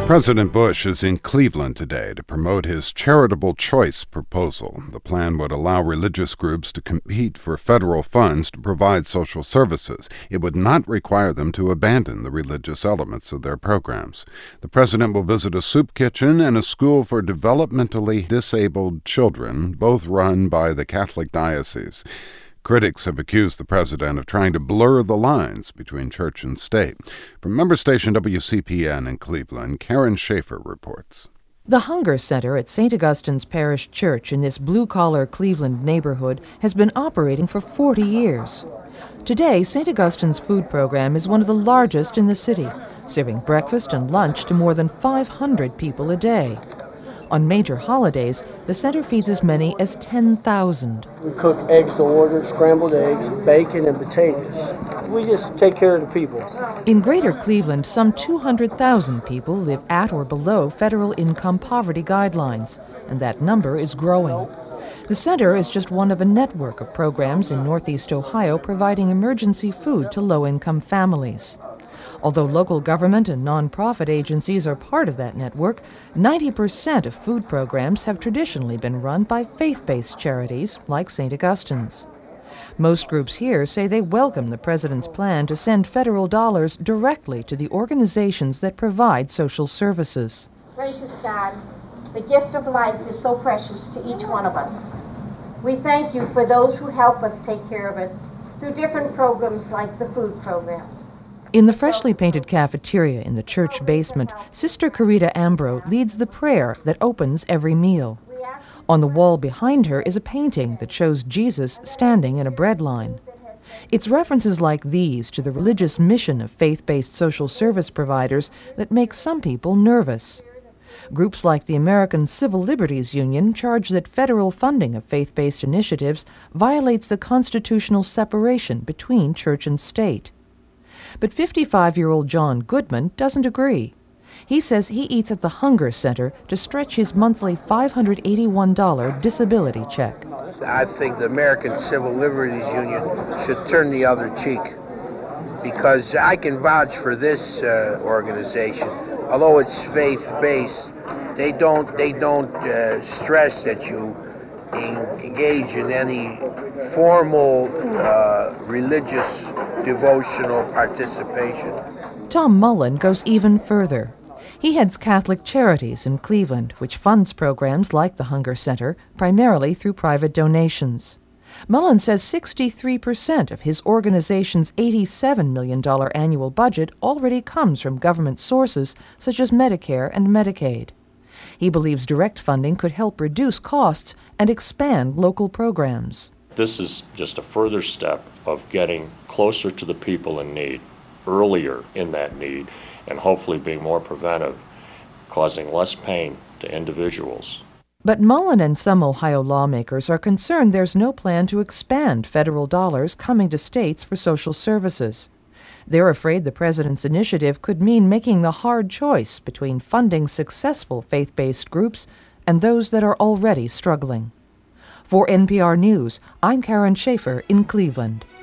President Bush is in Cleveland today to promote his charitable choice proposal. The plan would allow religious groups to compete for federal funds to provide social services. It would not require them to abandon the religious elements of their programs. The president will visit a soup kitchen and a school for developmentally disabled children, both run by the Catholic Diocese. Critics have accused the president of trying to blur the lines between church and state. From member station WCPN in Cleveland, Karen Schaefer reports. The Hunger Center at St. Augustine's Parish Church in this blue-collar Cleveland neighborhood has been operating for 40 years. Today, St. Augustine's food program is one of the largest in the city, serving breakfast and lunch to more than 500 people a day. On major holidays, the center feeds as many as 10,000. We cook eggs to order, scrambled eggs, bacon, and potatoes. We just take care of the people. In Greater Cleveland, some 200,000 people live at or below federal income poverty guidelines, and that number is growing. The center is just one of a network of programs in Northeast Ohio providing emergency food to low-income families. Although local government and nonprofit agencies are part of that network, 90% of food programs have traditionally been run by faith-based charities like St. Augustine's. Most groups here say they welcome the president's plan to send federal dollars directly to the organizations that provide social services. Gracious God, the gift of life is so precious to each one of us. We thank you for those who help us take care of it through different programs like the food programs. In the freshly painted cafeteria in the church basement, Sister Carita Ambro leads the prayer that opens every meal. On the wall behind her is a painting that shows Jesus standing in a bread line. It's references like these to the religious mission of faith-based social service providers that make some people nervous. Groups like the American Civil Liberties Union charge that federal funding of faith-based initiatives violates the constitutional separation between church and state. But 55-year-old John Goodman doesn't agree. He says he eats at the Hunger Center to stretch his monthly $581 disability check. I think the American Civil Liberties Union should turn the other cheek, because I can vouch for this organization. Although it's faith-based, they don't stress that you engage in any formal religious devotional participation. Tom Mullen goes even further. He heads Catholic Charities in Cleveland, which funds programs like the Hunger Center, primarily through private donations. Mullen says 63% of his organization's $87 million annual budget already comes from government sources such as Medicare and Medicaid. He believes direct funding could help reduce costs and expand local programs. This is just a further step of getting closer to the people in need, earlier in that need, and hopefully being more preventive, causing less pain to individuals. But Mullen and some Ohio lawmakers are concerned there's no plan to expand federal dollars coming to states for social services. They're afraid the president's initiative could mean making the hard choice between funding successful faith-based groups and those that are already struggling. For NPR News, I'm Karen Schaefer in Cleveland.